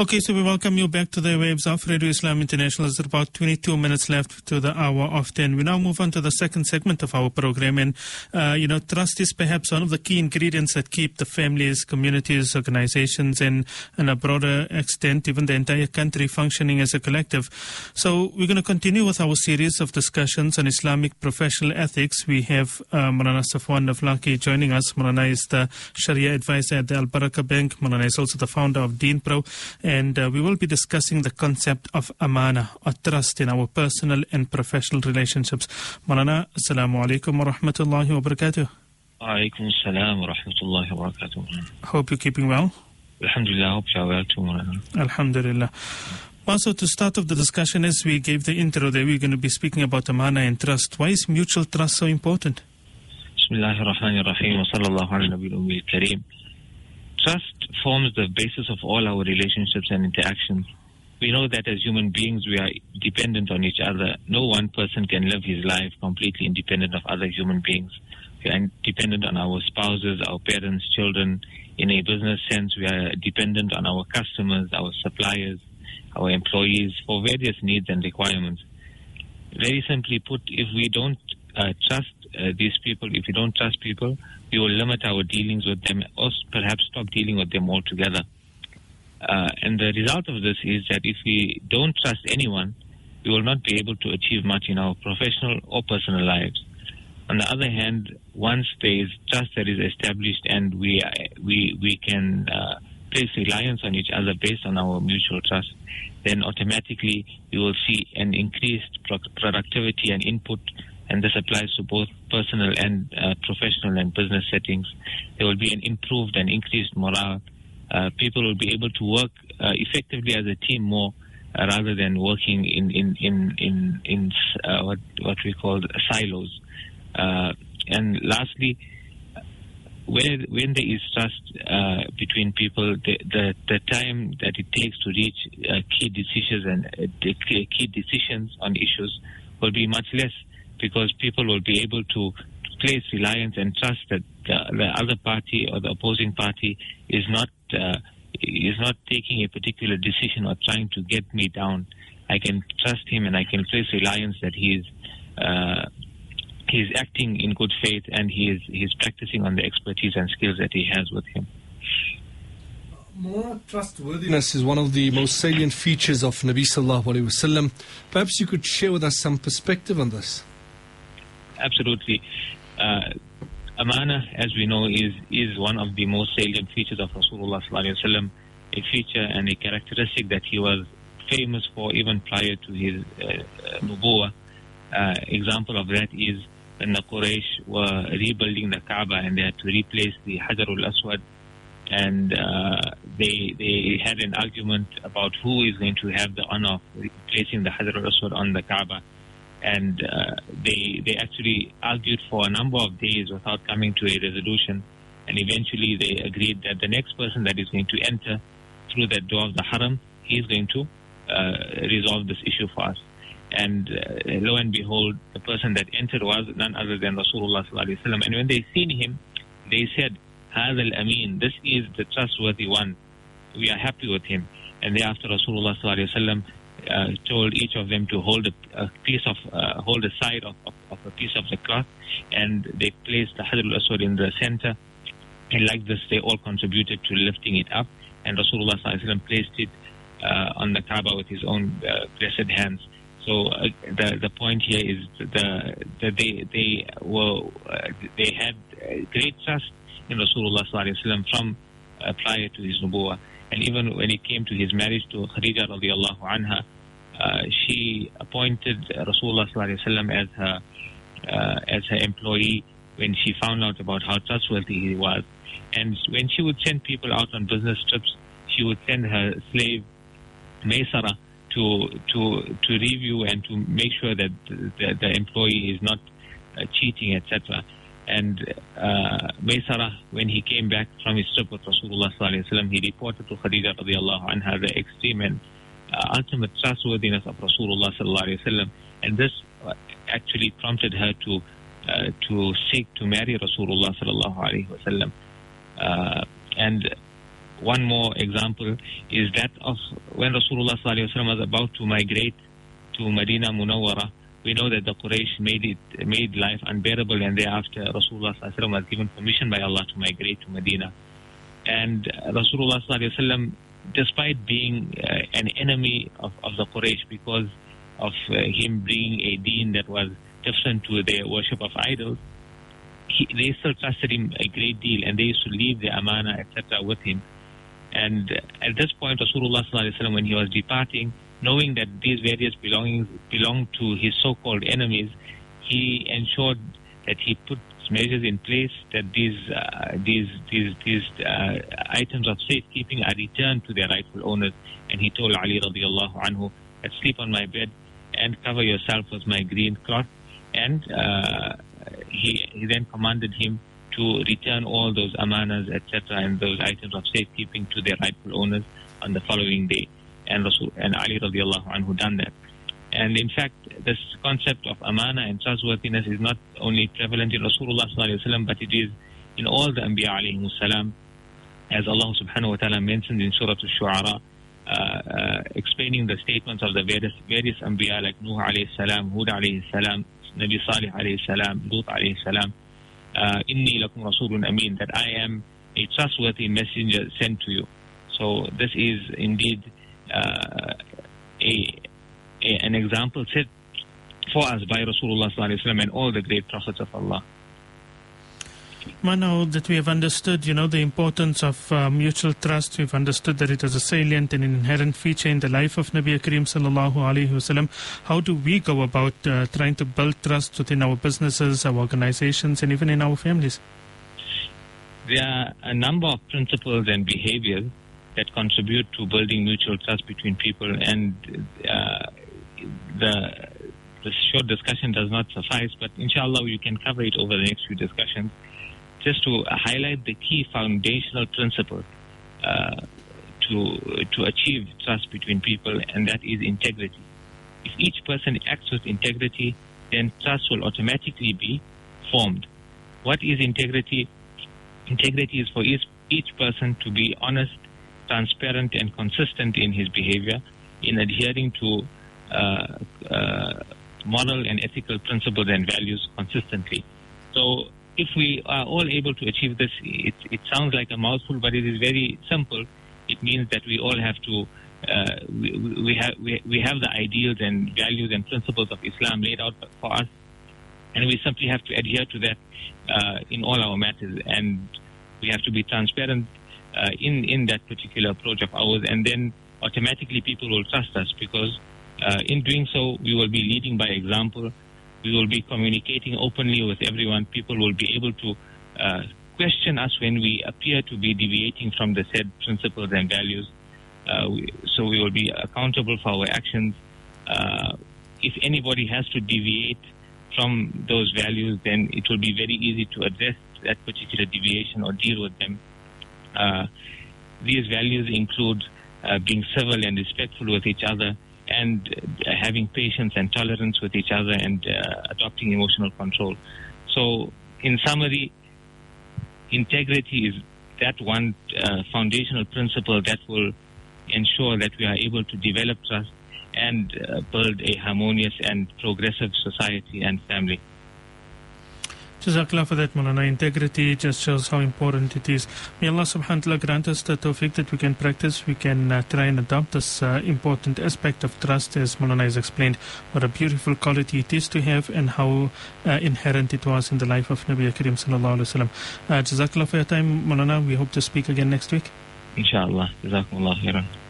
Okay, so we welcome you back to the waves of Radio Islam International. There's about 22 minutes left to the hour of 10. We now move on to the second segment of our program. And, trust is perhaps one of the key ingredients that keep the families, communities, organizations, and a broader extent, even the entire country functioning as a collective. So we're going to continue with our series of discussions on Islamic professional ethics. We have Maulana Safwan Aflaki joining us. Maulana is the Sharia advisor at the Al Barakah Bank. Maulana is also the founder of Deen Pro. And we will be discussing the concept of amana, or trust in our personal and professional relationships. Maulana, Assalamu alaikum wa rahmatullahi wa barakatuh. Wa alaikum assalam wa rahmatullahi wa barakatuh. Hope you're keeping well. Alhamdulillah, hope you're well too, Maulana. Alhamdulillah. Also, to start off the discussion, as we gave the intro there, we're going to be speaking about amana and trust. Why is mutual trust so important? Bismillahir Rahmanir Rahim wa sallallahu ala nabiyil ummil kareem. Trust forms the basis of all our relationships and interactions. We know that as human beings, we are dependent on each other. No one person can live his life completely independent of other human beings. We are dependent on our spouses, our parents, children. In a business sense, we are dependent on our customers, our suppliers, our employees for various needs and requirements. Very simply put, if we don't trust these people, if we don't trust people, we will limit our dealings with them or perhaps stop dealing with them altogether. And the result of this is that if we don't trust anyone, we will not be able to achieve much in our professional or personal lives. On the other hand, once there is trust that is established and we can place reliance on each other based on our mutual trust, then automatically we will see an increased productivity and input. And this applies to both personal and professional and business settings. There will be an improved and increased morale. People will be able to work effectively as a team more rather than working in what we call silos. And lastly, when there is trust between people, the time that it takes to reach key decisions on issues will be much less, because people will be able to place reliance and trust that the other party or the opposing party is not taking a particular decision or trying to get me down. I can trust him and I can place reliance that he is acting in good faith and he is practicing on the expertise and skills that he has with him. More trustworthiness is one of the most salient features of Nabi Sallallahu Alaihi Wasallam. Perhaps you could share with us some perspective on this. Absolutely. Amana, as we know, is one of the most salient features of Rasulullah Sallallahu Alaihi Wasallam, a feature and a characteristic that he was famous for even prior to his nubuwah. Example of that is when the Quraysh were rebuilding the Kaaba and they had to replace the Hajarul Aswad, and they had an argument about who is going to have the honor of replacing the Hajarul Aswad on the Kaaba. And they actually argued for a number of days without coming to a resolution. And eventually they agreed that the next person that is going to enter through that door of the Haram, he is going to resolve this issue for us. And lo and behold, the person that entered was none other than Rasulullah Sallallahu Alaihi Wasallam. And when they seen him, they said, Hadha al-Amin, this is the trustworthy one. We are happy with him. And thereafter Rasulullah Sallallahu Alaihi Wasallam told each of them to hold hold a side of a piece of the cloth, and they placed the Hajar al-Aswad in the center, and like this they all contributed to lifting it up, and Rasulullah Sallallahu Alaihi Wasallam placed it on the Kaaba with his own blessed hands. So the point here is that they had great trust in Rasulullah Sallallahu Alaihi Wasallam from prior to his nubuwah. And even when it came to his marriage to Khadija radiallahu anha, she appointed Rasulullah Sallallahu Alaihi Wasallam as her employee when she found out about how trustworthy he was. And when she would send people out on business trips, she would send her slave Maysara to review and to make sure that the employee is not cheating, etc. And Maysara, when he came back from his trip with Rasulullah Sallallahu Alaihi Wasallam, he reported to Khadija radiallahu anha the extreme and ultimate trustworthiness of Rasulullah Sallallahu Alaihi Wasallam. And this actually prompted her to seek to marry Rasulullah Sallallahu Alaihi Wasallam. And one more example is that of when Rasulullah ﷺ was about to migrate to Medina Munawwara. We know that the Quraysh made life unbearable, and thereafter Rasulullah ﷺ was given permission by Allah to migrate to Medina. And Rasulullah ﷺ, despite being an enemy of the Quraysh because of him bringing a deen that was different to their worship of idols, they still trusted him a great deal, and they used to leave their amana, etc. with him. And at this point, Rasulullah ﷺ, when he was departing, knowing that these various belongings belonged to his so-called enemies, he ensured that he put measures in place that these items of safekeeping are returned to their rightful owners. And he told Ali radiallahu anhu that sleep on my bed and cover yourself with my green cloth. And he then commanded him to return all those amanas, etc., and those items of safekeeping to their rightful owners on the following day. And Ali radiallahu anhu done that. And in fact, this concept of amana and trustworthiness is not only prevalent in Rasulullah sallallahu alaihi wasallam, but it is in all the Anbiya alayhi salam, as Allah subhanahu wa ta'ala mentioned in Surah Al-Shu'ara, explaining the statements of the various Anbiya like Nuh alayhi salam, Hud alayhi salam, Nabi Salih alayhi salam, Lut alayhi salam, Inni lakum rasulun ameen, that I am a trustworthy messenger sent to you. So this is indeed an example set for us by Rasulullah sallallahu alaihi wasallam and all the great prophets of Allah. Now that we have understood, the importance of mutual trust, we've understood that it is a salient and inherent feature in the life of Nabi Kareem sallallahu alaihi wasallam. How do we go about trying to build trust within our businesses, our organizations, and even in our families? There are a number of principles and behaviors that contribute to building mutual trust between people, and the short discussion does not suffice, but inshallah you can cover it over the next few discussions, just to highlight the key foundational principle to achieve trust between people, and that is integrity. If each person acts with integrity, then trust will automatically be formed. What is integrity? Integrity is for each person to be honest, transparent, and consistent in his behavior, in adhering to moral and ethical principles and values consistently. So if we are all able to achieve this, it sounds like a mouthful, but it is very simple. It means that we all have to, we have the ideals and values and principles of Islam laid out for us, and we simply have to adhere to that in all our matters, and we have to be transparent in that particular approach of ours, and then automatically people will trust us, because in doing so we will be leading by example. We will be communicating openly with everyone. People will be able to question us when we appear to be deviating from the said principles and values. So we will be accountable for our actions. If anybody has to deviate from those values, then it will be very easy to address that particular deviation or deal with them. These values include being civil and respectful with each other, and having patience and tolerance with each other, and adopting emotional control. So, in summary, integrity is that one foundational principle that will ensure that we are able to develop trust and build a harmonious and progressive society and family. Jazakallah for that, Maulana. Integrity just shows how important it is. May Allah subhanahu wa ta'ala grant us the tawfiq that we can practice, we can try and adopt this important aspect of trust, as Maulana has explained, what a beautiful quality it is to have and how inherent it was in the life of Nabi Kareem sallallahu alaihi wasallam. Jazakallah for your time, Maulana. We hope to speak again next week. Inshallah. Jazakumullah khairan.